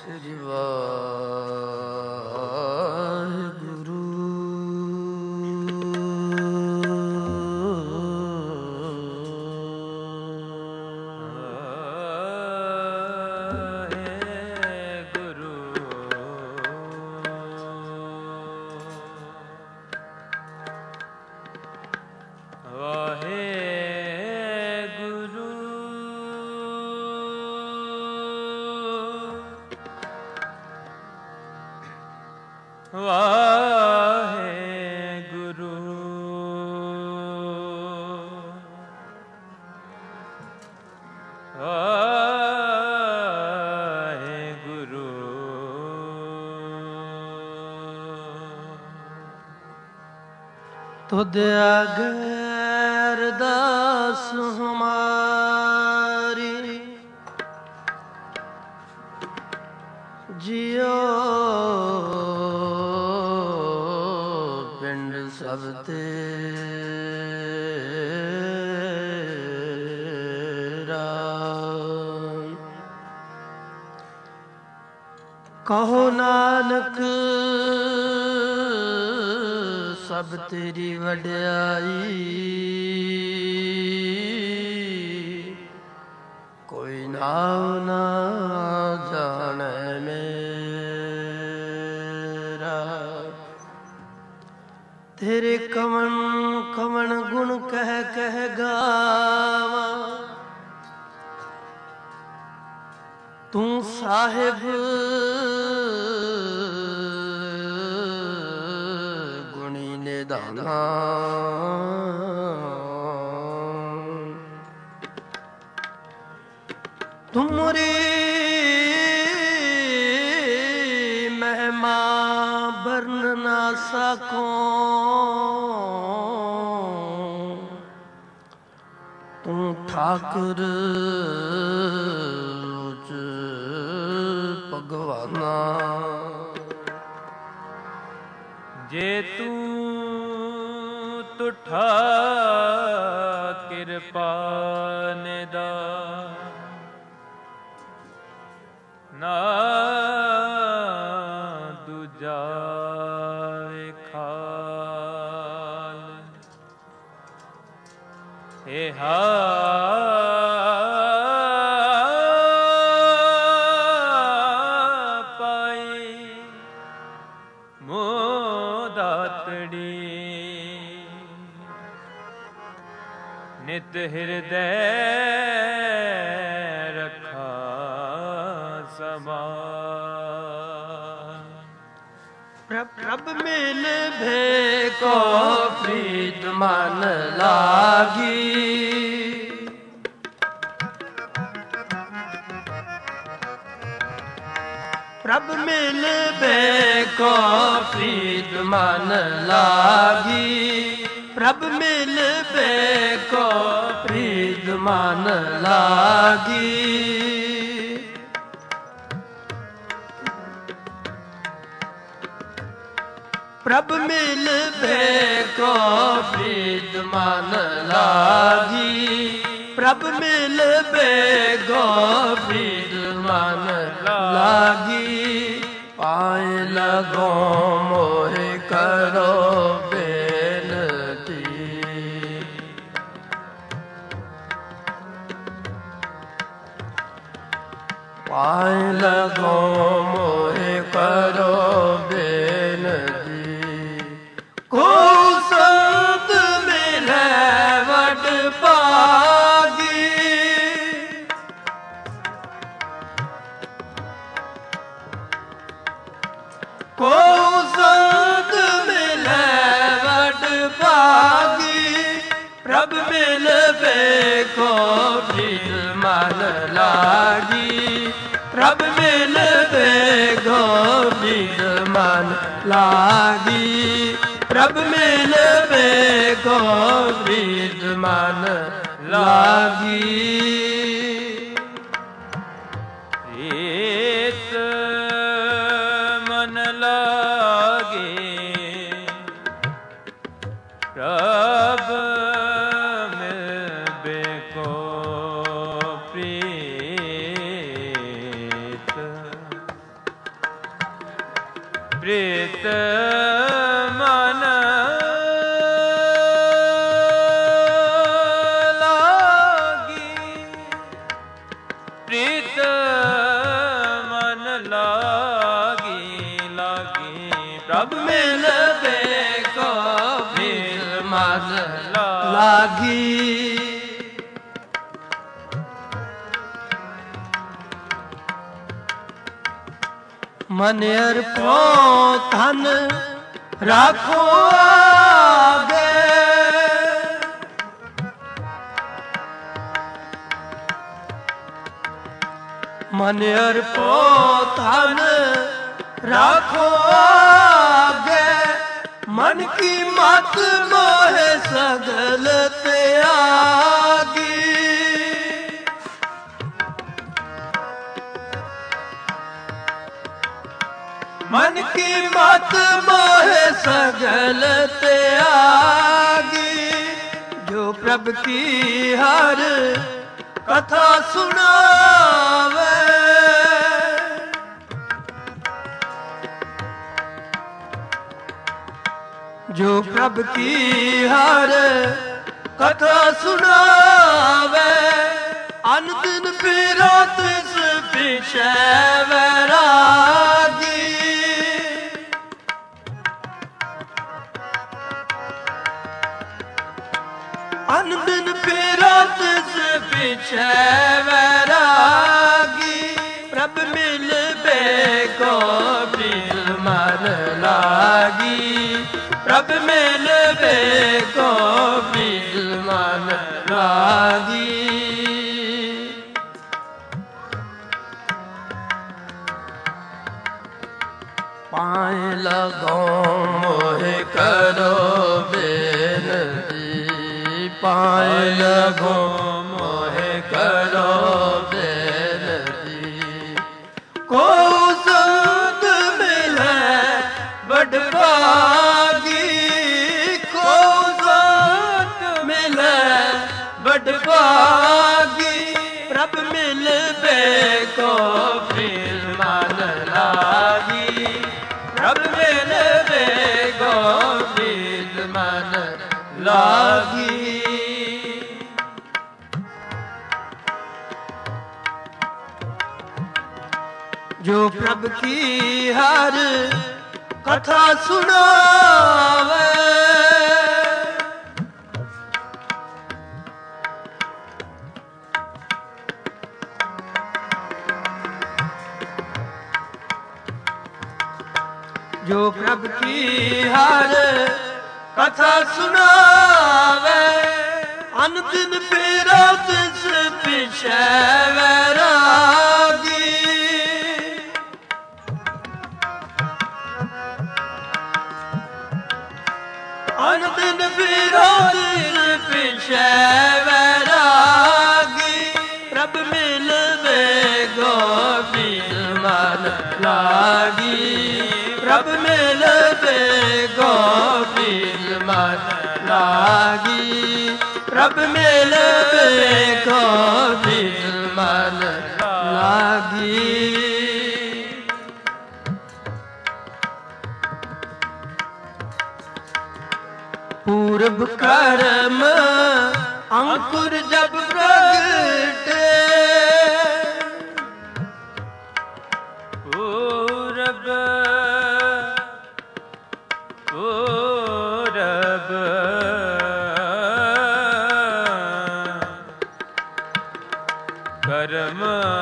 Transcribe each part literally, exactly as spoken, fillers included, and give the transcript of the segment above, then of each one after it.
ਸ੍ਰੀ ਵਾਹਿਗੁਰੂ। ਤੁਧ ਅਗਰ ਦਾਸ ਹਮਾਰੀ ਜਿਉ ਪਿੰਡ ਸਭ ਤੇਰਾ। ਕਹੋ ਨਾਨਕ ਸਭ ਤੇਰੀ ਵਡਿਆਈ, ਕੋਈ ਨਾਮ ਨਾ ਜਾਣੈ ਮੇਰਾ। ਤੇਰੇ ਕਵਣ ਕਵਣ ਗੁਣ ਕਹਿ ਕਹਿ ਗਾਵਾਂ, ਤੂੰ ਸਾਹਿਬ ਦਾਨਾ। ਤੁਮਰੀ ਮਹਿਮਾ ਬਰਨ ਨਾ ਸਕੋ, ਤੂੰ ਠਾਕੁਰ ਉਚ ਭਗਵਾਨਾ। ਜੇ ਤੂੰ ਤੁਠਾ ਕਿਰਪਾ ਨਿਦਾਨ, ਨਾ ਦੂਜਾ ਵੇਖਾਲ। ਇਹ ਪਾਈ ਮੋਹ ਦਾਤੜੀ, ਨਿਤ ਹਿਰਦੈ ਰੱਖਾ ਸਮਾਨ। ਪ੍ਰਭ ਮਿਲ ਭੇ ਕੋ ਪ੍ਰੀਤ ਮਨ ਲਾਗੀ, ਪ੍ਰਭ ਮਿਲ ਭੇ ਕੋ ਪ੍ਰੀਤ ਮਨ ਲਾਗੀ। ਪ੍ਰਭ ਮਿਲ ਭੇ ਕੋ ਪ੍ਰੀਤ ਮਨ ਲਾਗੀ। ਪ੍ਰਭ ਮਿਲ ਭੇ ਕੋ ਪ੍ਰੀਤ ਮਨ ਲਾਗੀ। ਪ੍ਰਭ ਮਿਲ ਭੇ ਕੋ ਪ੍ਰੀਤ ਮਨ ਲਾਗੀ। ਪਾਏ ਲਗੋ ਮੋਹਿ ਕਰੋ ਪਾਏ ਲਗੋ ਮੋਹਿ ਕਰੋ ਬੇਨਤੀ। ਕੋ ਸੰਤ ਮਿਲੈ ਵਡ ਭਾਗੀ, ਕੋ ਸੰਤ ਮਿਲੈ ਵਡ ਭਾਗੀ। ਪ੍ਰਭ ਮਿਲ ਭੇ ਕੋ ਪ੍ਰੀਤ ਮਨ ਲਾਗੀ। ਪ੍ਰਭ ਮਿਲ ਭੇ ਕੋ ਪ੍ਰੀਤ ਮਨ ਲਾਗੀ। ਪ੍ਰਭ ਮਿਲ ਭੇ ਕੋ ਪ੍ਰੀਤ ਮਨ ਲਾਗੀ। ਪ੍ਰੀਤ ਮਨ ਲਾਗੇ ਪ੍ਰਭ ਮਿਲ ਕੋ ਪ੍ਰੀਤ। ਪ੍ਰੀਤ ਮਨ ਲਾਗੀ, ਪ੍ਰੀਤ ਮਨ ਲਾਗੀ, ਲਾਗੀ ਪ੍ਰਭ ਮਿਲਵੇ ਕੋ ਪ੍ਰੀਤ ਮਨ ਲਾਗੀ। ਮਨ ਅਰਪੋ ਧਨ ਰਾਖੋ ਆਗੇ, ਮਨ ਅਰਪੋ ਧਨ ਰਾਖੋ ਆਗੇ, ਮਨ ਕੀ ਮਤ ਮੋਹਿ ਸਗਲ ਤਿਆਗੀ। मन की मत मोह सगल त्यागी, जो प्रभ की हर कथा सुनावे, जो प्रभ की हर कथा सुनावे, अन दिन फिरो तिस पिछे वैरागी। अन दिन फिरो तिस पिछे वैरागी, प्रभ मिलबे को प्रीत मन लागी, प्रभ मिलबे को प्रीत मन लागी। पाए लगो मोहे करो बेनती, पाए लगो मोहे करो बेनती, को संग मिले बड़ भागी, को संग मिले बड़ भागी, प्रभ मिलबे को प्रीत मन लागी, प्रभ मिलबे को प्रीत मन लागी। जो प्रभ की हर कथा सुनावे, जो प्रभ की हर कथा सुनावे, अन दिन फिरो तिस पिछे वैरागी। अन दिन फिरो तिस पिछे वैरागी, प्रभ मिलवे गो प्रीत मन लागी, प्रभ मिलवे गो प्रीत मन लागी, प्रभ मिलवे गो प्रीत मन लागी। पूर्व कर्म अंकुर जब प्रगटे, पूरब पूरब कर्म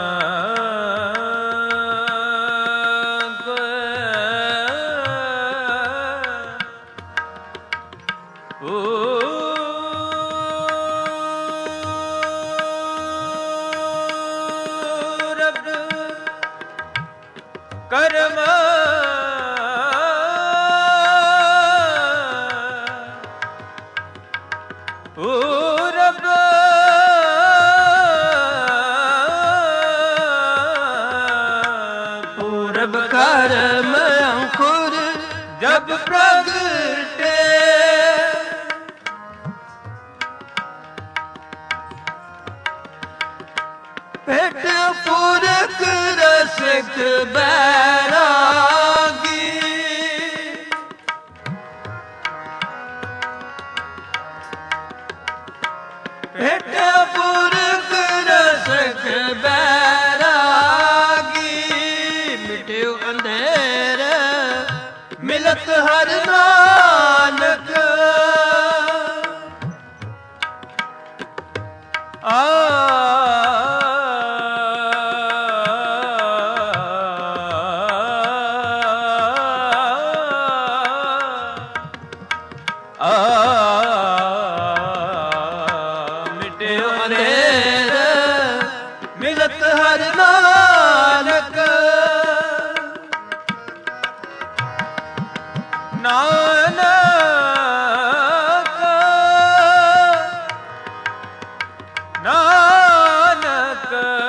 कर्म पूरब पूरब कर्म अंकुर जब प्रगटे, पेट पूरक रसिक बैरागी, ਮਿਲਤ ਹਰ ਨਾਨਕ ਆ ਮਿਟਿਓ ਅੰਧੇਰ ਮਿਲਤ ਹਰ ਨਾਨਕ ਨਾਨਕ ਨਾਨਕ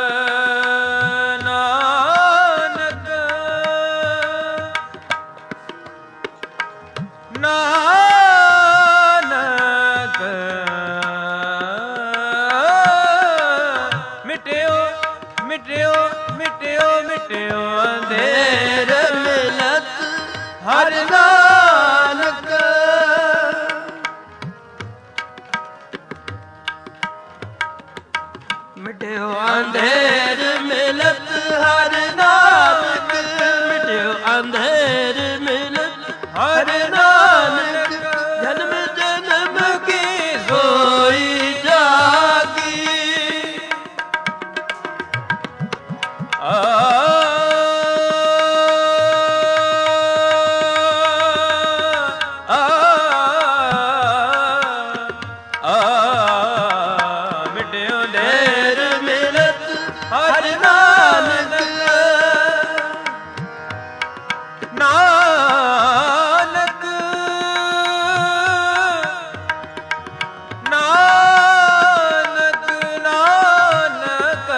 ਨਾਨਕ ਨਾਨਕ ਮਿਟਿਓ ਮਿਟਿਓ ਮਿਟਿਓ ਮਿਟਿਓ ਅੰਧੇਰ ਅੰਧੇਰ ਮਿਲਤ ਹਰ ਨਾਨਕ ਮਿਟਿਓ ਅੰਧੇਰ ਮਿਲਤ ਹਰ ਨਾਨਕ ਮਿਟਿਓ ਅੰਧੇਰ ਮਿਲਤ ਹਰ ਨਾਨਕ ਜਨਮ ਜਨਮ ਕੀ ਸੋਈ ਜਾਗੀ ਆ ਆ ਆ ਮਿਟਿਓ ਅੰਧੇਰ ਮਿਲਤ ਹਰ ਨਾਨਕ ਨਾਨਕ ਨਾਨਕ ਨਾਨਕ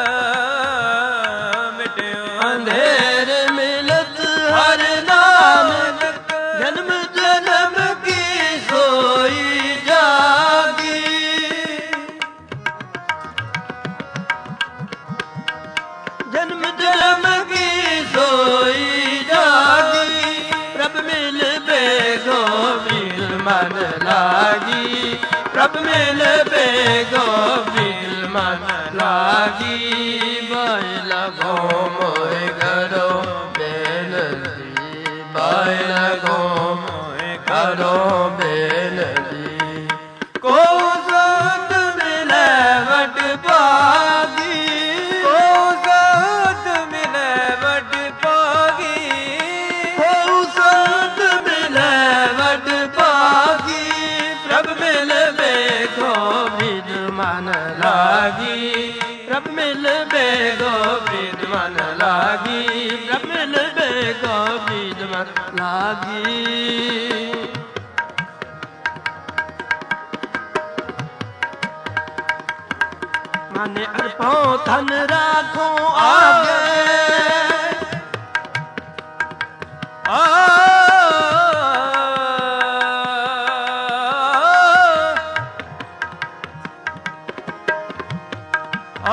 ਮਿਟਿਓ ਅੰਧੇਰ ਮਿਲਤ ਹਰ ਨਾਨਕ ਜਨਮ ਜਨਮ ਕੀ ਸੋਈ ਜਾਗੀ ਜਨਮ ਜਨਮ ਕੀ ਸੋਈ ਜਾਗੀ ਪ੍ਰਭ ਮਿਲ ਬੇ ਗੋਬਿੰਦ ਮਨ ਲਾਗੀ ਪ੍ਰਭ ਮਿਲ ਬੇ ਗੋਬਿੰਦ ਮਨ ਲਾਗੀ ਬਾਇ ਲਗੋ ਮੋਇ ਕਰੋ ਬੇਨਤੀ ਬਾਇ ਲਗੋ ਮੋਇ ਕਰੋ ਬੇਨਤੀ ਕੋ ਸੰਤ ਮਿਲੇ ਵਡ ਭਾਗੀ ਕੋ ਸੰਤ ਮਿਲੇ ਵੱਡ ਭਾਗੀ ਕੋ ਸੰਤ ਮਿਲੇ ਵਡ ਭਾਗੀ ਪ੍ਰਭ ਮਿਲ ਬੇ ਗੋਬਿੰਦ ਮਨ ਲਾਗੀ ਪ੍ਰਭ ਮਿਲ ਬੇ ਗੋਬਿੰਦ ਮਨ ਲਾਗੀ ਪ੍ਰਭ ਮਿਲ ਬੇ ਗੋਬਿੰਦ ਮਨ ਲਾਗੀ ਮਨ ਅਰਪੋ ਧਨ ਰਾਖੋ ਆਗੇ ਆ ਆ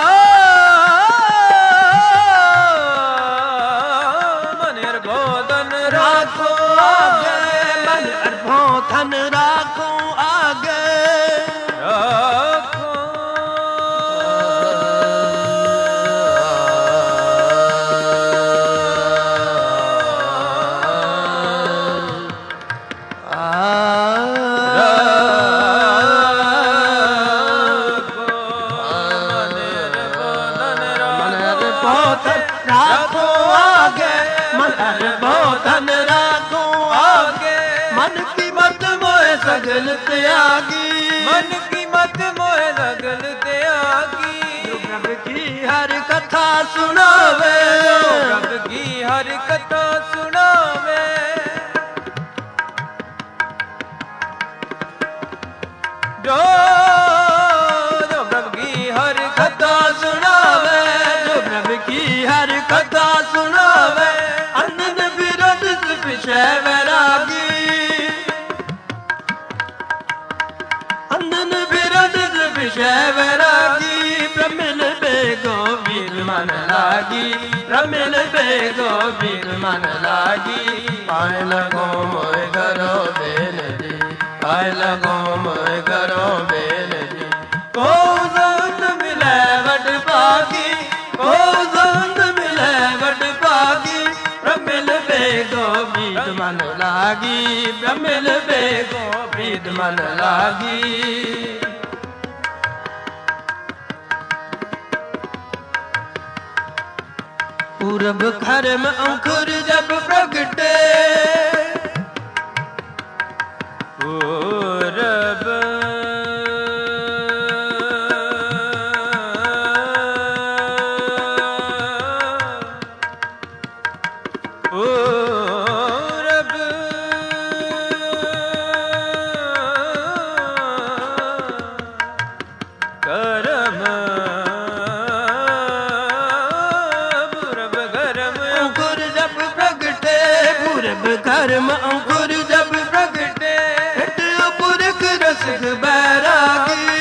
ਮਨਿਰ ਬੋਧਨ ਰਾਖੋ ਆਗੇ ਮਨ ਅਰਪੋ ਧਨ ਰਾਖੋ ਆਗੇ ਰੱਖੋ राखो आगे मन धन राखो आगे मन की मत मोह सगल त्यागी मन की मत मोह सगल त्यागी प्रभ की हर कथा सुनावे प्रभ की हर कथा सुनावे जो जो प्रभ की हर कथा सुनावे जो प्रभ की हर कथा सुनावे अनंत विरोध विषय वैरागी अनंत विरोध विषय वैरागी प्रमिल बे गोविंद मन लागी प्रमिल बे गोविंद मन लागी पाए लगो मोय करो बेनती पाए लगो मोय करो बेनती को संत मिले वड भागी को संत मिले वड भागी प्रमिल बे गोविंद मन लागी लागी प्रमिल बेगो प्रीत मन लागी। पूरब घर में अंकुर जब प्रगटे पूरब पूरब करम पूरब गरम अंकुर जब प्रगटे पूरब घर में अंकुर जब प्रगटे हटियो पुरख रसिक बैरागी।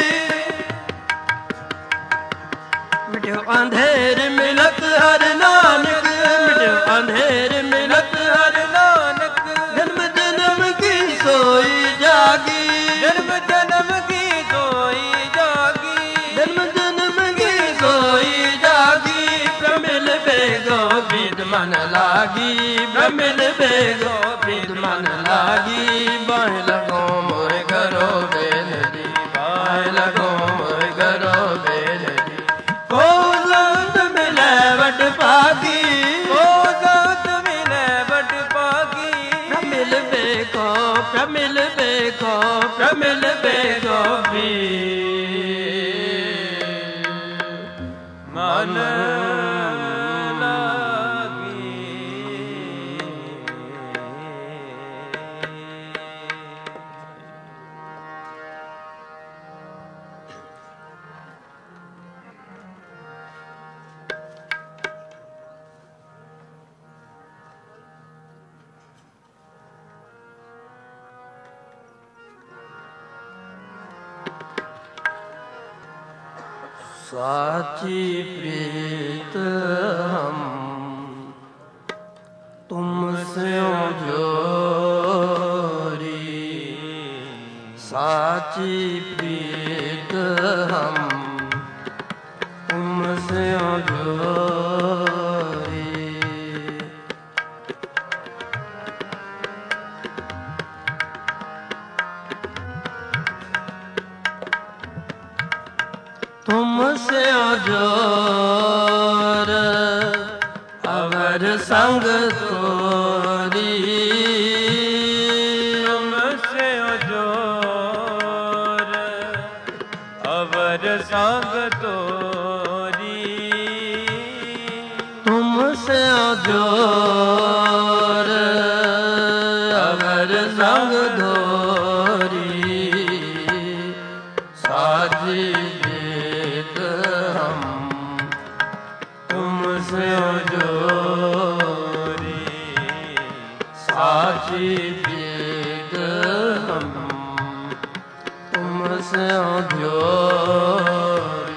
मिट्यो अंधेर मिलत हर नानक मिट्यो अंधेर मिलत हर नानक। जन्म जन्म की सोई जागी जन्म जन्म की सोई जागी जन्म जन्म की सोई जागी। प्रमिल बेगो प्रीत मन लागी प्रमिल बेगो प्रीत मन लागी। बाह लगो मोर घरो बेल दी बाह लगो मोर घरो बेल दी। को संत मिले वट पागी ओ जात मिले बट पागी। प्रमिल बेगो प्रमिल बेगो प्रमिल बेगो प्रीत मन साची प्रीत हम तुमसे जोरी साची प्रीत हम तुमसे जोरी। तुमसे जोर अवर संग तोरी तुमसे जोर अवर संग तोरी। तुमसे जोर अवर संग धोरी साजी बेत हम तुमसे जोरी साची बेत हम तुमसे जोरी।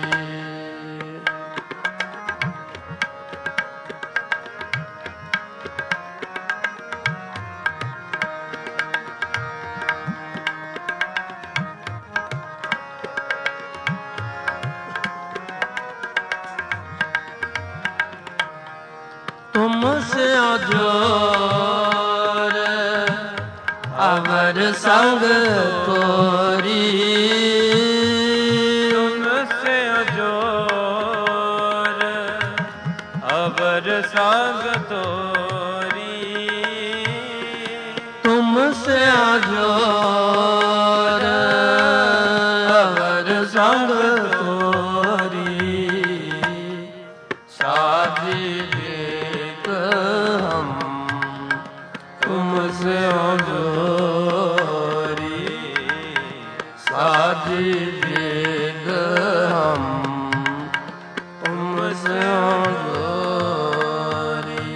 तुमसे जोर अवर संग तोरी तुमसे जोर अवर संग तोरी। तुमसे जोर अवर संग तोरी साजी बेत हम तुमसे जोरी साजी बेत हम तुमसे जोरी।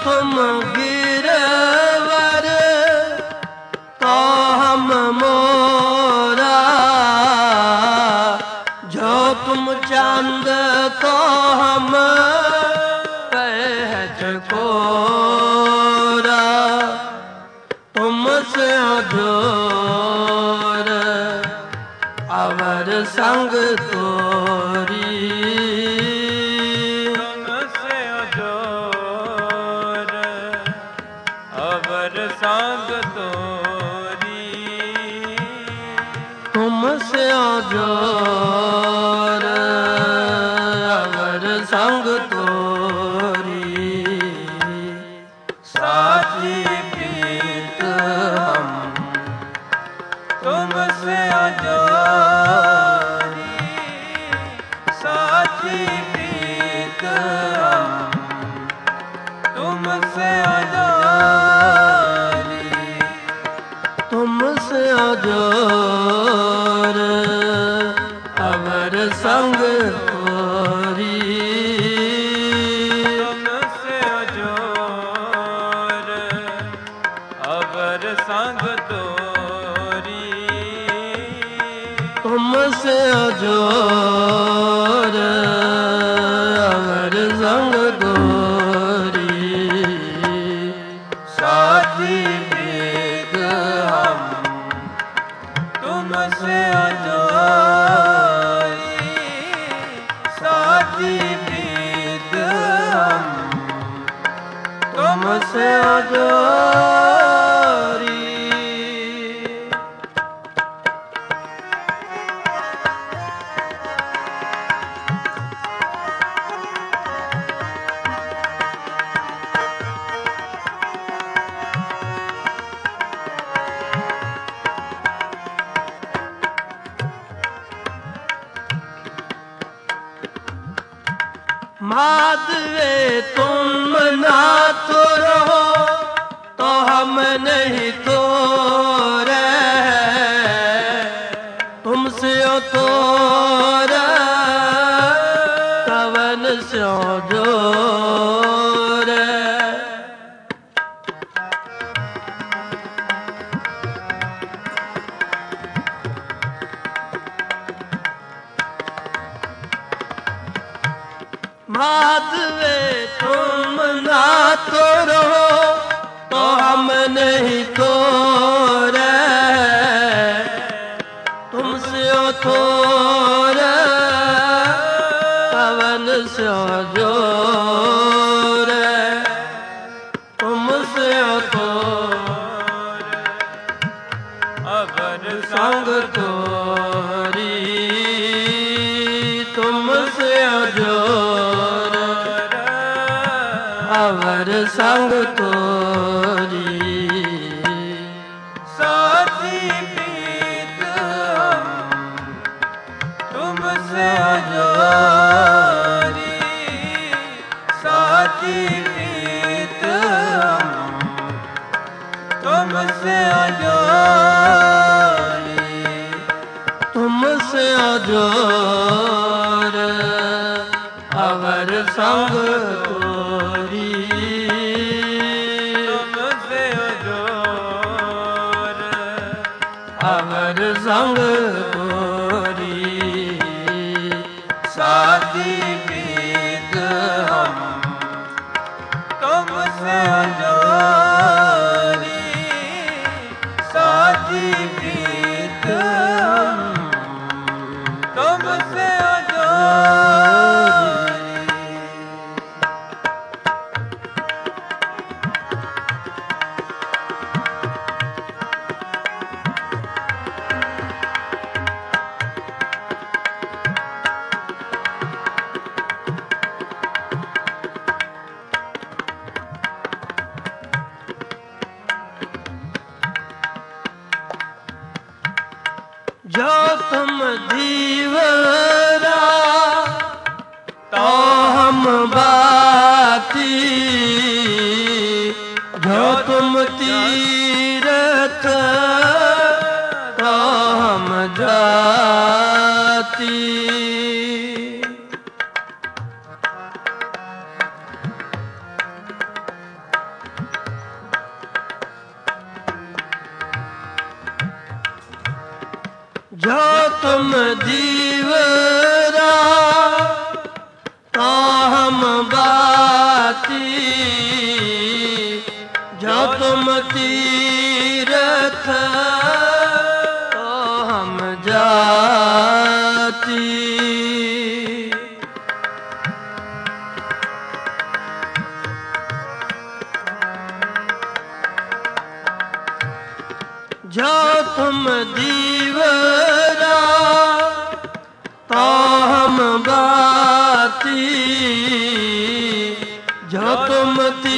तुम गिरवर तो हम मोरा, जो तुम चांद तो हम पहच कोरा। तुमसे जोर अवर संग तोरी, तुमसे जोर अवर संग तोरी, तुमसे जोर अवर संग तोरी। साची प्रीत हम तुमसे जोरी, साची प्रीत हम तुमसे जोरी, तुमसे जोर अवर संग तोरी। तुमसे जोर अवर संग तोरी, तुमसे जोर अवर संग तोरी। साची प्रीत हम तुमसे जोरी, साची प्रीत हम तुमसे जोरी। माधवे तुम ना तो रहो तो हम नहीं तो रहे, तुमसे तो कवन से जो माधवे तुम ना तो रहो तो हम नहीं तो रहे, तुमसे तो कवन से जो तुमसे तो अवर संग तोरी। तुमसे जोर अवर संग तोरी। साची प्रीत हम तुमसे जोरी, साची प्रीत हम तुमसे जोरी, तुमसे जोर अवर संग तोरी। तुमसे जोर अवर संग तोरी। साची प्रीत हम तुमसे जोरी, साची प्रीत हम तुमसे जोरी। जो तुम दीवरा तो हम बाती, जो तुम तीरथ तो हम जाती। जो तुम दीवरा तो हम बाती, जो तुम तीरथ तो हम जाती। जो तुम दीवरा तो हम बाती, जो तुम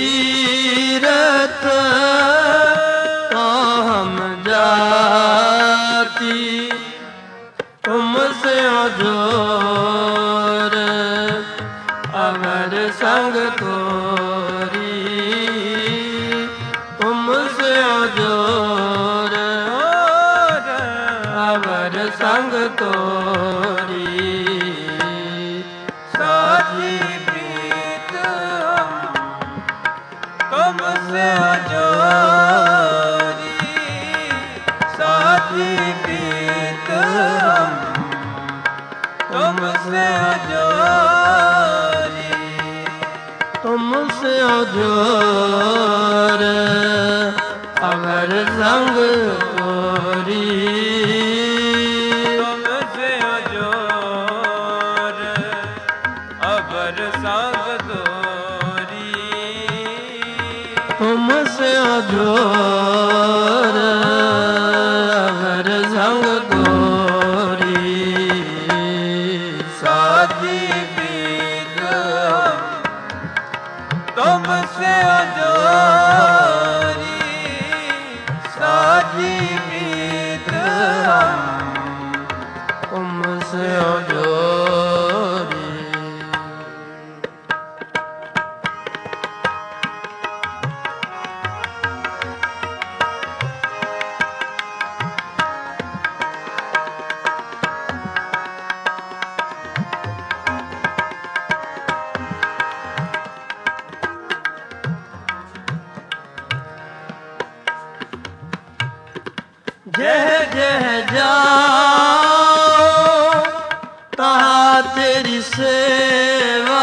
तीरथ तो हम जाती। तुमसे जोर अवर संग तोरी, तुमसे जोर अवर संग तोरी। साची प्रीत हम तुमसे जोरी, साची प्रीत हम तुमसे जोरी। तुमसे जोर अवर संग तोरी, तुमसे जोर अवर संग तोरी। तुमसे जोर अवर संग तोरी। साची प्रीत हम तुमसे जोरी, साची प्रीत हम तुमसे जोरी। जह जह जाओ तहाँ तेरी सेवा,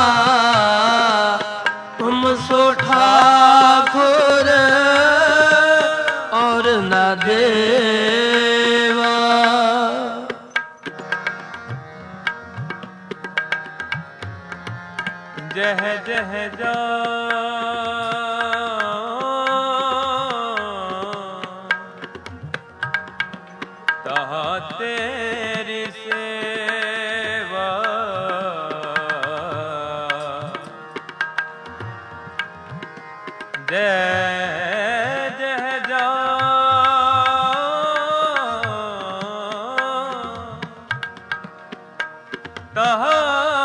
तुम सो ठाकुर और न देवा। जह जह तहाँ तेरी सेवा, जय जय जाओ तहाँ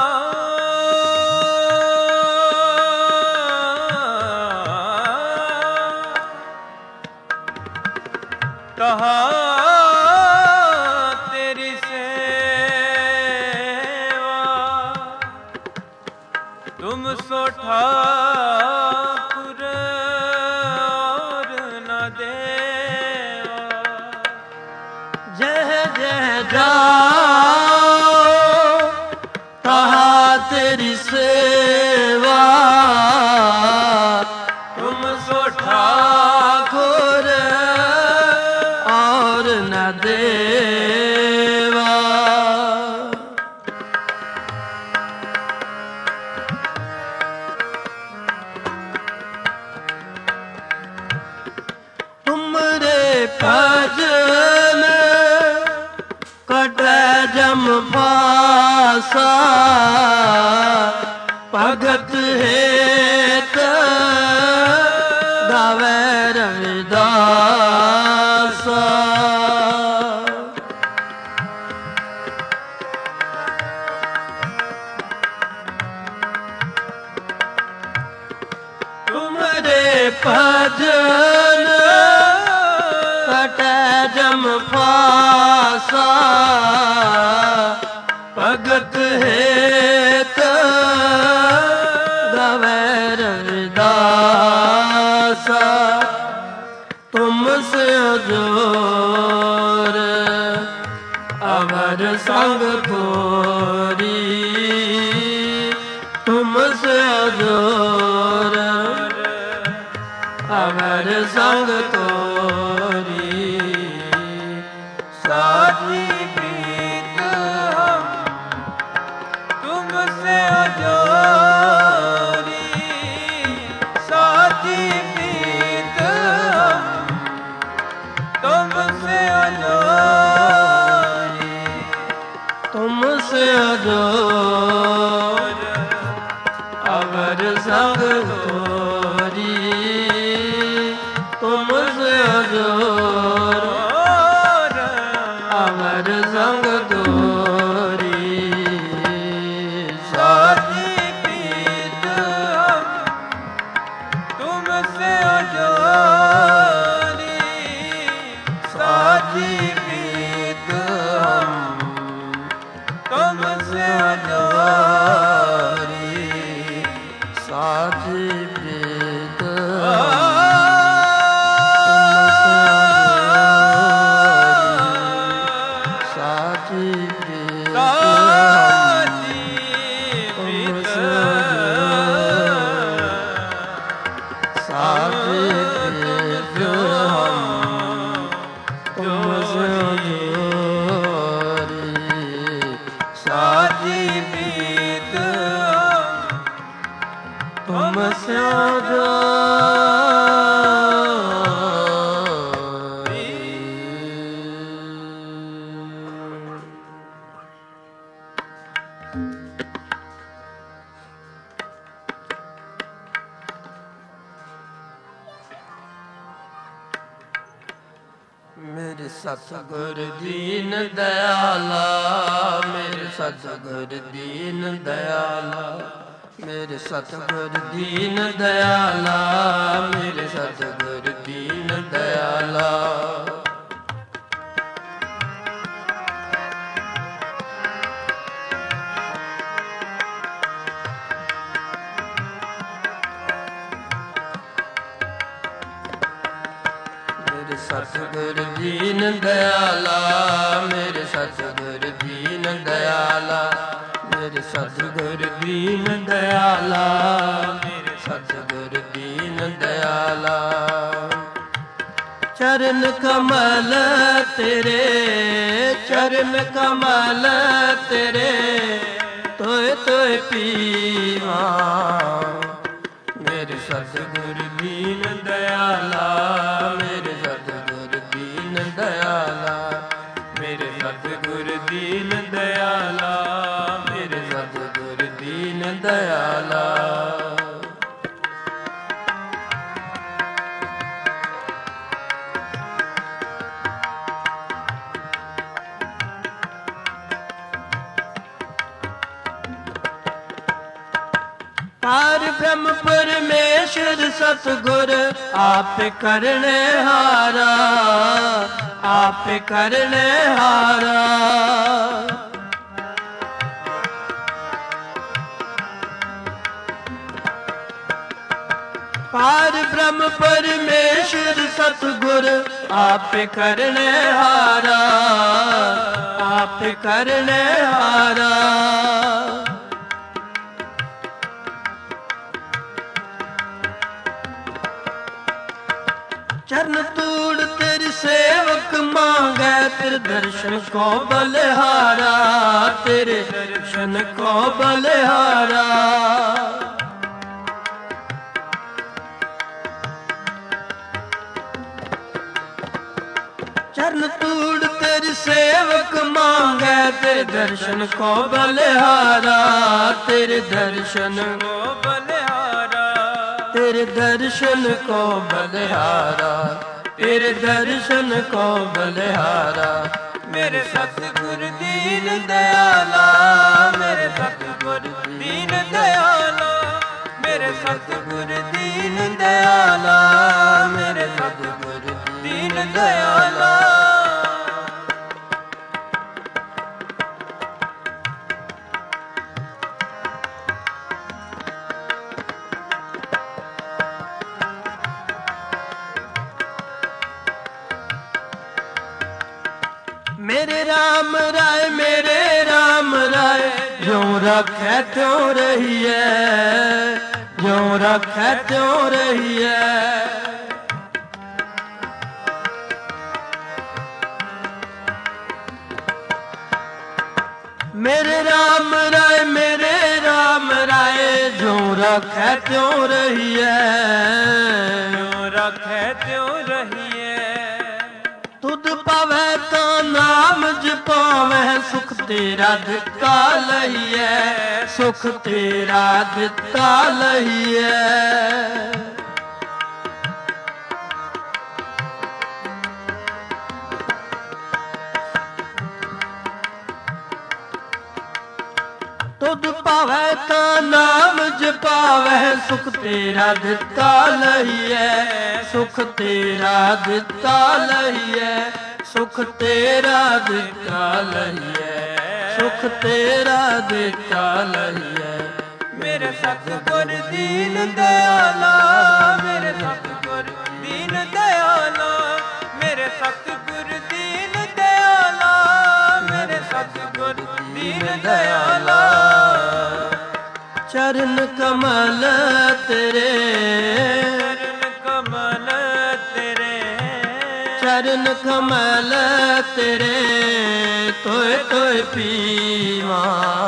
तहाँ तेरी सेवा, तुम सो ठाकुर और न देवा। जह जह जाओ तहाँ तेरी सेवा, तुम सो ठाकुर और न देवा। तुमरे भजन कटे जम फासा, भगत हेत गावे रविदासा। तुमरे भजन कटे जम फासा, भगत हेत गावे रविदासा। तुमसे जोर अवर संग थोरी तुमसे अजोर अवर संग थोरी साची प्रीत हम तुमसे अजोरी साची प्रीत हम तुमसे अजोरी तुमसे अजोर अवर संग थोरी तुमसे अजोर अवर संग थोरी साची प्रीत हम तुमसे अजोरी साची प्रीत हम तुमसे अजोरी साची प्रीत साची प्रीत साची प्रीत हम तुमसे अजोरी साची प्रीत तुमसे मेरे सतगुर दीन दयाला मेरे सतगुर दीन दयाला मेरे सतगुर दीन दयाला मेरे सतगुर दीन दयाला मेरे सतगुर दीन दयाला मेरे सतगुर दीन दयाला मेरे सतगुर दीन दयाला मेरे सतगुर दीन दयाला चरण कमल तेरे चरण कमल तेरे तोय तोय पीवा मेरे सतगुर दीन दयाला मेरे सतगुर दीन दयाला मेरे सतगुर दीन दयाला मेरे सतगुर दीन दयाला पार ब्रह्म परमेश्वर सतगुर आप करने हारा आप करने हारा पार ब्रह्म परमेश्वर सतगुर आप करने हारा आप करने हारा चरण तूड़ तेरी सेवक मांगे तेरे दर्शन को बलिहारा तेरे दर्शन को बलिहारा चरण तूड़ तेरी सेवक मांगे तेरे दर्शन को बलिहारा तेरे दर्शन को बलिहारा तेरे दर्शन को बलिहारा तेरे दर्शन को बलिहारा मेरे सतगुर दीन दयाला मेरे सतगुर दीन दयाला मेरे सतगुर दीन दयाला मेरे सतगुर दीन दयाला मेरे राम राय मेरे राम राय ज्यों रखे त्यों रहिए ज्यों रखे त्यों रहिए मेरे राम राय मेरे राम राय ज्यों रखे त्यों रहिए ज्यों रखे त्यों रहिए तुद पावे तो नाम जपावे सुख तेरा दिता लहिए सुख तेरा दिता लहिए तुद पावे तो नाम जपावे सुख तेरा दिता लहिए सुख तेरा दिता लहिए सुख तेरा दिता लहिए सुख तेरा दिता लहिए मेरे सतगुर दीन दयाला मेरे सतगुर दीन दयाला मेरे सतगुर दीन दयाला मेरे सतगुर दीन दयाला चरण कमल तेरे चरण कमल तेरे चरण कमल तेरे तोय तोय पीवा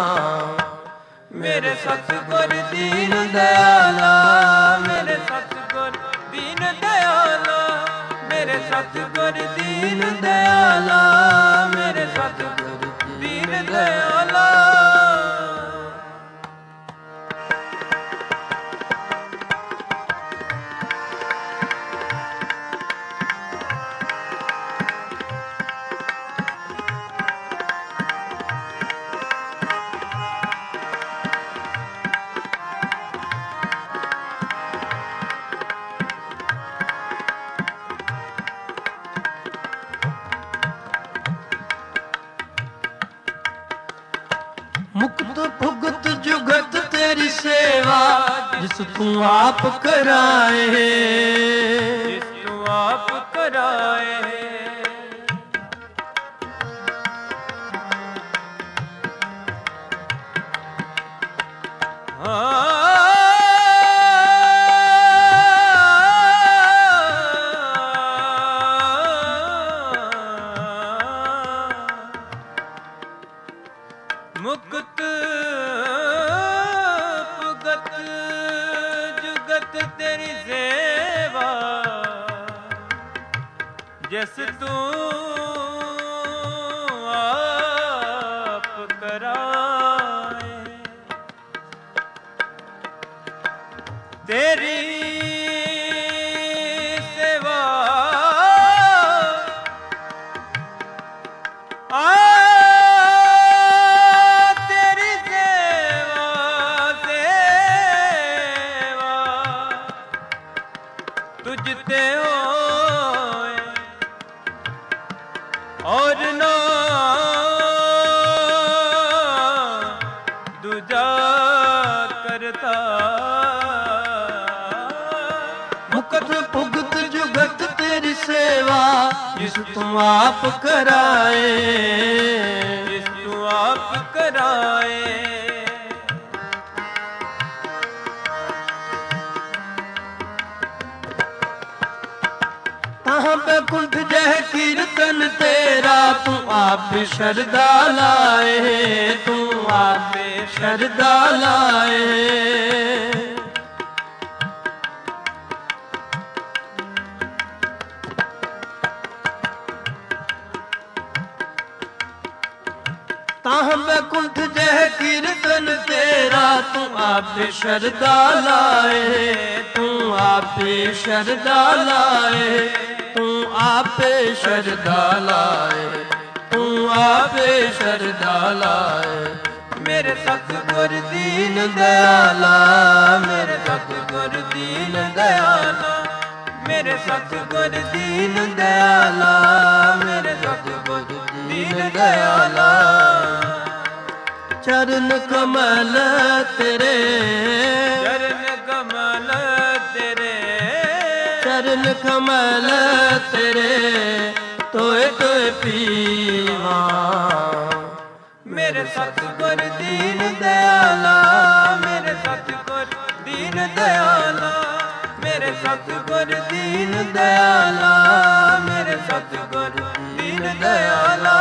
मेरे सतगुर दीन दयाला मेरे सतगुर दीन दयाला मेरे सतगुर दीन दयाला मेरे सतगुर दीन दयाला मुक्त भुगत जुगत तेरी सेवा जिस तू आप कराए जिस तू आप कराए मुक्त भुगत जुगत तेरी सेवा जिस तू आप कराए तेरी सेवा आ तुझते होए और ना दूजा करता मुक्त भुगत जुगत तेरी सेवा जिस तू आप कराए जिस तू आप कराए तहाँ पे कुंठ जह कीर्तन तेरा तू आप शरदा लाए तू आप शरदा लाए तहाँ पे कुंठ जह कीर्तन तेरा तू आप शरदा लाए तू आप शरदा लाए तू आप शरदा लाए तू आप शरदा लाए मेरे सतगुर दीन दयाला मेरे सतगुर दीन दयाला मेरे सतगुर दीन दयाला मेरे सतगुर दीन दयाला चरण कमल तेरे चरण कमल तेरे चरण कमल तेरे तोय तोय पीवा ਸਤਿਗੁਰ ਦੀਨ ਦਿਆਲਾ, ਮੇਰੇ ਸਤਿਗੁਰ ਦੀਨ ਦਿਆਲਾ, ਮੇਰੇ ਸਤਿਗੁਰ ਦੀਨ ਦਿਆਲਾ, ਮੇਰੇ ਸਤਿਗੁਰ ਦੀਨ ਦਿਆਲਾ।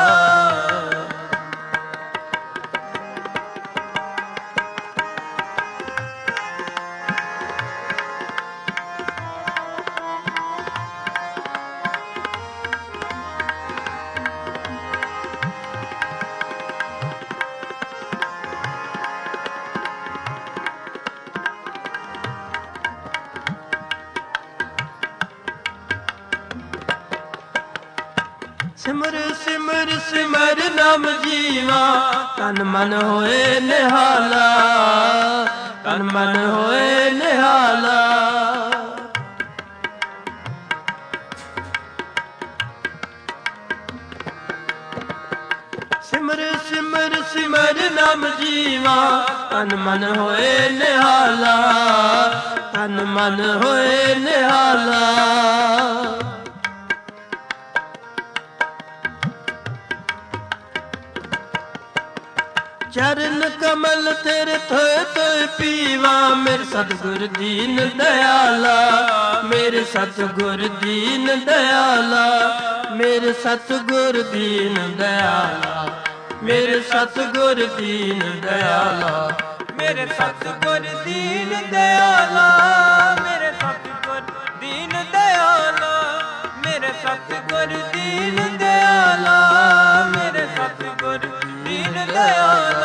ਸਿਮਰ ਸਿਮਰ ਸਿਮਰ ਨਾਮ ਜੀਵਾ, ਤਨ ਮਨ ਹੋਏ ਨਿਹਾਲਾ, ਤਨ ਮਨ ਹੋਏ ਨਿਹਾਲਾ। ਸਿਮਰ ਸਿਮਰ ਸਿਮਰ ਨਾਮ ਜੀਵਾ, ਤਨ ਮਨ ਹੋਏ ਨਿਹਾਲਾ, ਤਨ ਮਨ ਹੋਏ ਨਿਹਾਲਾ। ਚਰਨ ਕਮਲ ਤੇਰੇ ਥੋਏ ਥੋਏ ਪੀਵਾ, ਮੇਰੇ ਸਤਿਗੁਰ ਦੀਨ ਦਿਆਲਾ, ਮੇਰੇ ਸਤਿਗੁਰ ਦੀਨ ਦਿਆਲਾ, ਮੇਰੇ ਸਤਿਗੁਰ ਦੀਨ ਦਿਆਲਾ, ਮੇਰੇ ਸਤਿਗੁਰ ਦੀਨ ਦਿਆਲਾ, ਮੇਰੇ ਸਤਿਗੁਰ ਦੀਨ ਦਿਆਲਾ, ਮੇਰੇ ਸਤਿਗੁਰ ਦੀਨ ਦਿਆਲਾ, ਮੇਰੇ ਸਤਿਗੁਰ ਦੀਨ ਦਿਆਲਾ, ਮੇਰੇ ਸਤਿਗੁਰ ਦੀਨ ਦਿਆਲਾ।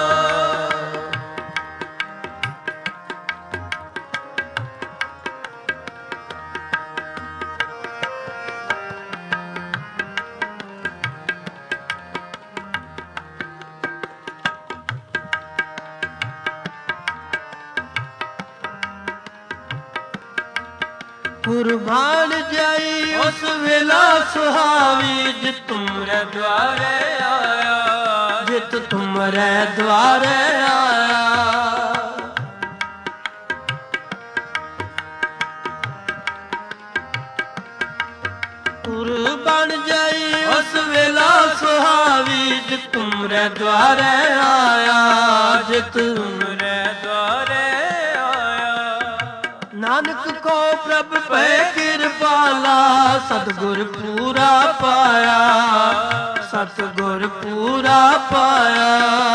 ਕੁਰਬਾਨ ਜਾਈ ਉਸ ਵੇਲਾ ਸੁਹਾਵੀ, ਜਿਤ ਤੁਮਰੇ ਦੁਆਰੇ ਆਇਆ, ਜਿਤ ਤੁਮਰੇ ਦੁਆਰੇ ਆਇਆ। ਕੁਰਬਾਨ ਜਾਈ ਉਸ ਵੇਲਾ ਸੁਹਾਵੀ, ਜਿਤ ਤੁਮਰੇ ਦੁਆਰੇ ਆਇਆ, ਜਿਤ ਤੁਮਰੇ ਦੁਆਰੇ ਨਾਨਕ ਕੋ ਪ੍ਰਭ ਪੈ ਕਿਰਪਾਲਾ, ਸਤਿਗੁਰ ਪੂਰਾ ਪਾਇਆ, ਸਤਿਗੁਰ ਪੂਰਾ ਪਾਇਆ।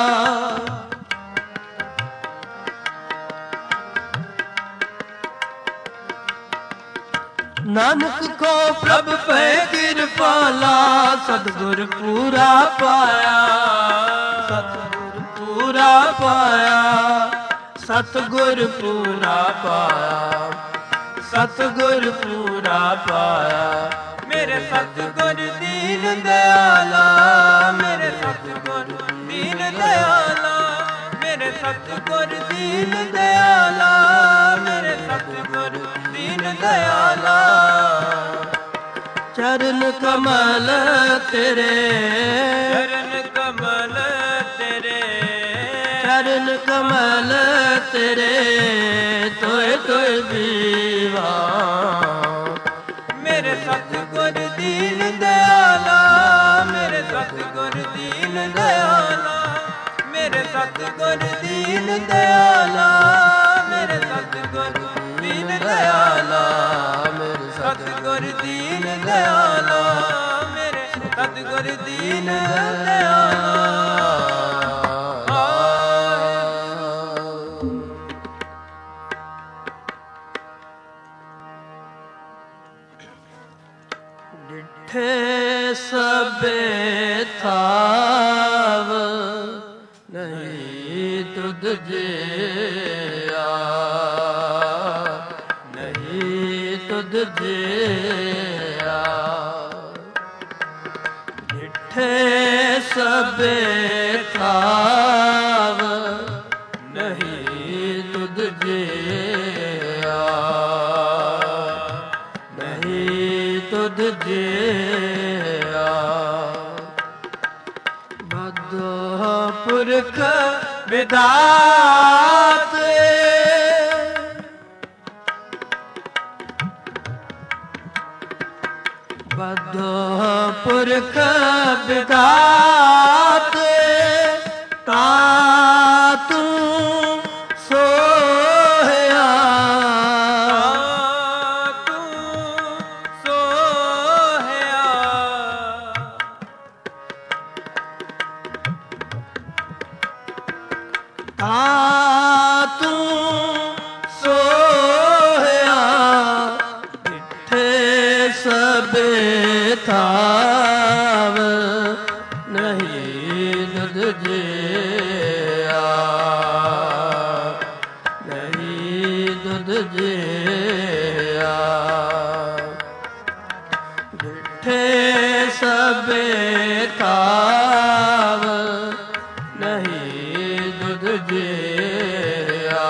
ਨਾਨਕ ਕੋ ਪ੍ਰਭ ਪੈ ਕਿਰਪਾਲਾ, ਸਤਿਗੁਰ ਪੂਰਾ ਪਾਇਆ, ਸਤਿਗੁਰ ਪੂਰਾ ਪਾਇਆ, ਸਤਿਗੁਰ ਪੂਰਾ ਪਾਇਆ, ਸਤਿਗੁਰ ਪੂਰਾ ਪਾਇਆ। ਮੇਰੇ ਸਤਿਗੁਰ ਦੀਨ ਦਿਆਲਾ, ਮੇਰੇ ਸਤਿਗੁਰ ਦੀਨ ਦਿਆਲਾ, ਮੇਰੇ ਸਤਿਗੁਰ ਦੀਨ ਦਿਆਲਾ, ਮੇਰੇ ਸਤਿਗੁਰ ਦੀਨ ਦਿਆਲਾ। ਚਰਨ ਕਮਲ ਤੇਰੇ, ਚਰਨ ਕਮਲ ਤੇਰੇ, ਚਰਨ ਕਮਲ ਤੇਰੇ ਤੋਏ ਤੋਏ ਵੀਵਾ। ਮੇਰੇ ਸਤਿਗੁਰ ਦੀਨ ਦਿਆਲਾ, ਮੇਰੇ ਸਤਿਗੁਰ ਦੀਨ ਦਿਆਲਾ, ਮੇਰੇ ਸਤਿਗੁਰ ਦੀਨ ਦਿਆਲਾ, ਮੇਰੇ ਸਤਿਗੁਰ ਦੀਨ ਦਿਆਲਾ, ਮੇਰੇ ਸਤਿਗੁਰ ਦੀਨ ਦਿਆਲਾ, ਮੇਰੇ ਸਤਿਗੁਰ ਦੀਨ ਦਿਆਲਾ। ਡਿਠੇ ਸਭੇ ਥਾਵ, ਨਹੀਂ ਤੁਧ ਜਿਆ, ਨਹੀਂ ਤੁਧ ਜਿਆ। ਡਿਠੇ ਸਭੇ ਥਾਵ, ਨਹੀਂ ਤੁਧ ਜਿਆ, ਨਹੀਂ ਤੁਧ ਜਿਆ। ਬਦੋ ਪੁਰਖ ਵਿਦਾਤ, ਬਦੋ ਪੁਰਖ ਵਿਦਾਤ, ਤਾ ਤੂੰ ਸੋਹਿਆ ਤਾ ਤੂੰ ਸੋਹਿਆ ਡਿਠੇ ਸਭੇ ਥਾਵ ਨਹੀਂ ਦੁਧ ਜਿਆ ਨਹੀਂ ਦੁਧ ਜਿਆ ਡਿਠੇ ਸਭੇ ਥਾਵ ਨਹੀਂ ਦੁਧ ਜਿਆ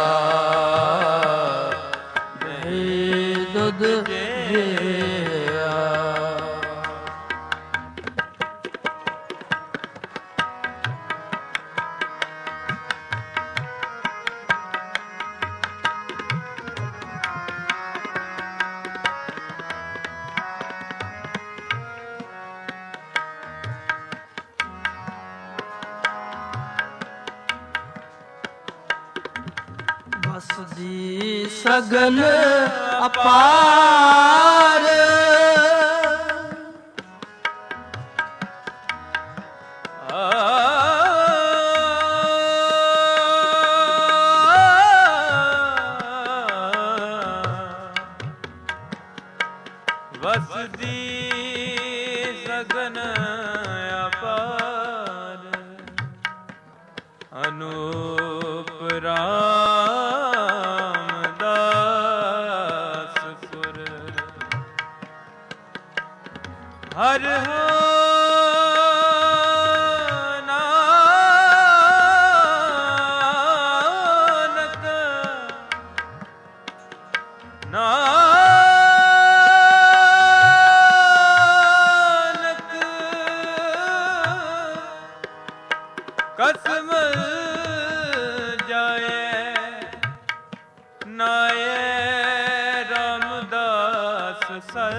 ਨਹੀਂ ਦੁਧ ਜਿਆ ਵਸਦੀ ਸਗਨ ਅਪਾਰ ਵਸਦੀ ਸਗਨ ਅਪਾਰ ਅਨੂਪ ਰਾਮਦਾਸਪੁਰ ਹਰ ਹੋ ਨਾਨਕ ਨਾਨਕ ਕਸਮ ਜਾਏ ਨਾਏ ਰਾਮਦਾਸ ਸਰ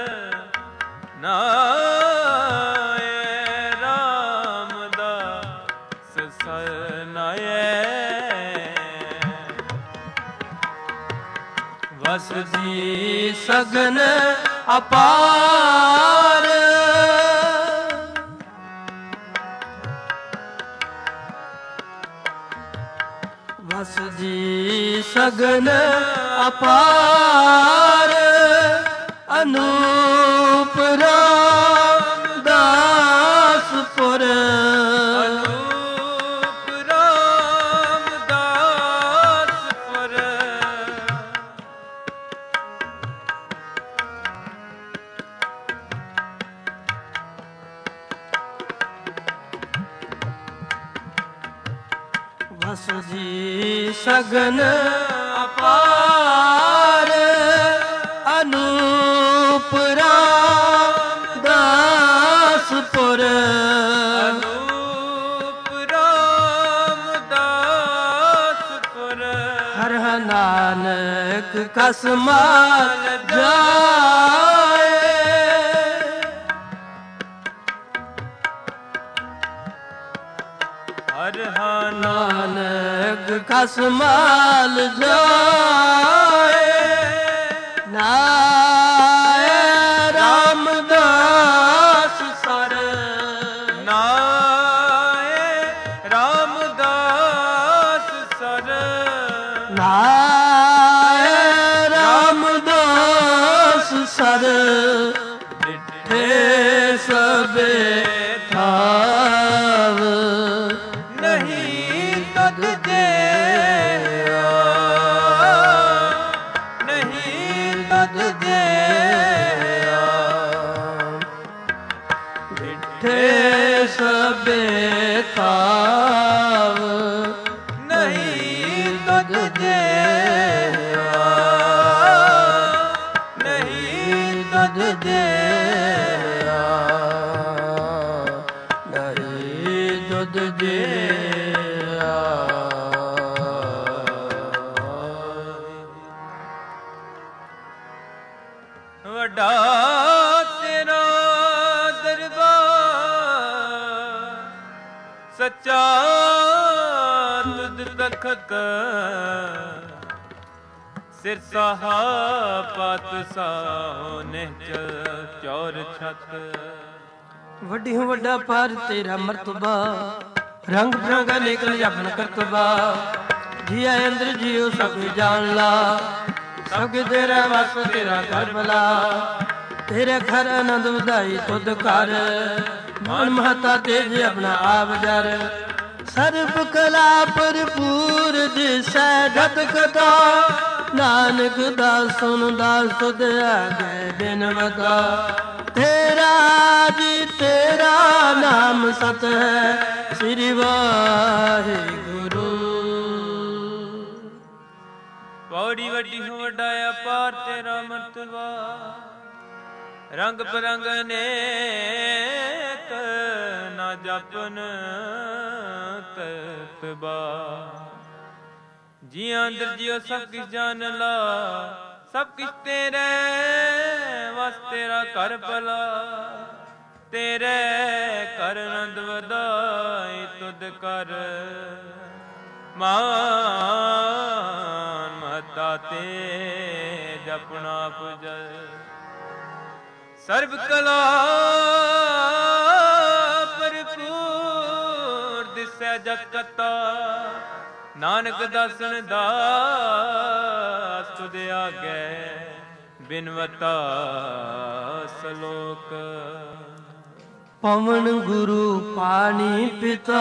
ਨਾਏ ਰਾਮਦਾਸ ਸਰ ਨਾਏ ਵਸਦੀ ਸਗਨ ਅਪਾਰ ਵਸਦੀ ਸਗਨ ਅਪਾਰ ਅਨੂਪ ਰਾਮਦਾਸਪੁਰ ਅਨੂਪ ਰਾਮਦਾਸਪੁਰ ਵਸਦੀ ਸਗਨ ਅਪਾਰ ਅਨੂਪ ਰਾਮਦਾਸਪੁਰ ਅਨੂਪ ਰਾਮਦਾਸਪੁਰ ਹਰ ਨਾਨਕ ਕਸਮਾਲ ਜਾਏ ਹਰ ਨਾਨਕ ਕਸਮਾਲ ਜਾਏ ਨਾਏ ਰਾਮਦਾਸ ਸਰ ਨਾਏ ਰਾਮਦਾਸ ਸਰ ਨਾਏ ਰਾਮਦਾਸ ਸਰ ਡਿਠੇ ਸਭੇ ਥਾਵ ਨਹੀਂ ਤੁਧ ਜਿਆ ਨਹੀਂ ਤੁਧ ਜਿਆ ਡਿਠੇ ਸਭੇ ਥਾਵ ਨਹੀਂ ਤੁਧ ਜਿਆ ਨਹੀਂ ਤੁਧ ਜਿਆ ਨਹੀਂ ਦੁੱਧ ਜਿਆ ਵੱਡਾ ਤੇਰਾ ਦਰਬਾਰ ਸੱਚਾ ਤੁਧ ਤਖਤ ਸਿਰ ਸਾਹਾ ਪਤ ਸਾਹੋ ਨਿਹਚਲ ਚੌਰ ਛਤ। ਵੱਡੀ ਹੋ ਵੱਡਾ ਪਰ ਤੇਰਾ ਮਰਤਬਾ, ਰੰਗ ਬਿਰੰਗਾ ਨਿਕਲ ਆਪਣਾ ਕਰਤਬਾ। ਜੀਆ ਅੰਦਰ ਜੀਓ ਸਭ ਜਾਣ ਲਾ, ਸਭ ਤੇਰਾ ਵਸ ਤੇਰਾ ਘਰ ਭਲਾ। ਤੇਰੇ ਘਰ ਆਨੰਦ ਵਧਾਈ ਤੁਧ ਕਰ, ਮਨ ਮਹਤਾ ਤੇਜ ਆਪਣਾ ਆਪ ਜਰ। ਸਰਬ ਕਲਾ ਭਰਪੂਰ ਦਿਸੈ ਜਤ ਕਥਾ, ਨਾਨਕ ਦਾ ਸੁਨਦਾ ਸੁਧ ਆਗੇ ਬਿਨਵਤਾ। ਤੇਰਾ ਜੀ ਤੇਰਾ ਨਾਮ ਸਤ ਹੈ, ਸ੍ਰੀ ਵਾਹਿਗੁਰੂ। ਪੌੜੀ ਵੱਡੀ ਹੋ ਵੱਡਾ ਅਪਾਰ ਤੇਰਾ ਮਰਤਬਾ, ਰੰਗ ਬਰੰਗ ਅਨੇਕ ਨਾ ਜਪਨ ਕਰਤਬਾ। ਜੀਆਂ ਅੰਦਰ ਜਿਉ ਸਭ ਕਿਛ ਜਾਣ ਲਾ, ਸਭ ਕਿਛ ਤੇਰੇ ਵਸ ਤੇਰਾ ਘਰ ਭਲਾ। ਤੇਰੇ ਕਰ ਆਨੰਦ ਵਧਾਈ ਤੁਧ ਕਰ, ਮਾਨ ਮਹਤਾ ਤੇ ਜਪਣਾ ਪੁਜੈ। ਸਰਬ ਕਲਾ ਭਰਪੂਰ ਦਿਸੈ ਜਤ ਕਤਾ, ਨਾਨਕ ਦਾਸਨ ਦਾਸ ਤੁਧ ਆਗੇ ਬਿਨਵਤਾ ਸਲੋਕ। ਪਵਨ ਗੁਰੂ ਪਾਣੀ ਪਿਤਾ,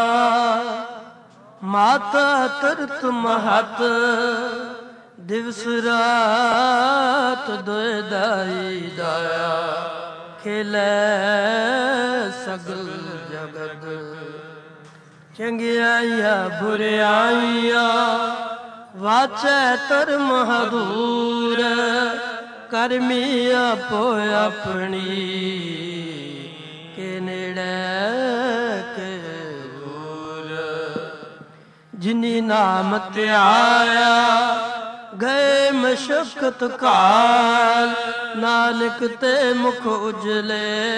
ਮਾਤਾ ਤਰਤ ਮਹਤ। ਦਿਵਸ ਰਾਤ ਦੋਇ ਦਾਈ ਦਾਇਆ, ਖੇਲੇ ਸਗਲ ਜਗਤ। ਚੰਗਿਆਈਆਂ ਬੁਰਿਆਈਆਂ ਵਾਚੈ ਧਰਮ ਹਦੂਰ। ਕਰਮੀ ਆਪੋ ਆਪਣੀ, ਕੇ ਨੇੜੇ ਕੇ ਦੂਰ। ਜਿਨੀ ਨਾਮ ਧਿਆਇਆ ਗਏ ਮਸ਼ਕਤ ਕਾਲ, ਨਾਨਕ ਤੇ ਮੁਖ ਉਜਲੇ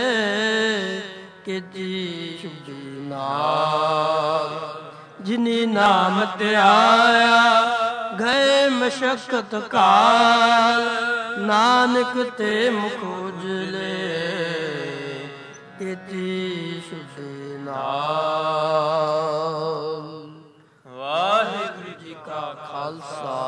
ਕੀਤੀ ਸ਼ੁਭੀ ਨਾਲ। ਜਿਨੀ ਨਾਮ ਧਿਆਇਆ ਗਏ ਮਸ਼ਕਤ ਕਾਲ, ਨਾਨਕ ਤੇ ਮੁਖ ਉਜਲੇ ਕੀਤੀ ਸ਼ੁਭੀ ਨਾਲ। ਵਾਹਿਗੁਰੂ ਜੀ ਕਾ ਖਾਲਸਾ,